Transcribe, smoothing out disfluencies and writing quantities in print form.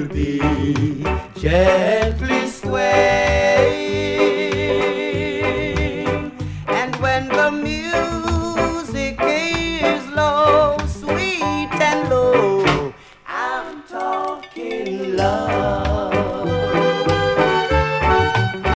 be gently swaying. And when the music is low, sweet and low, I'm talking love.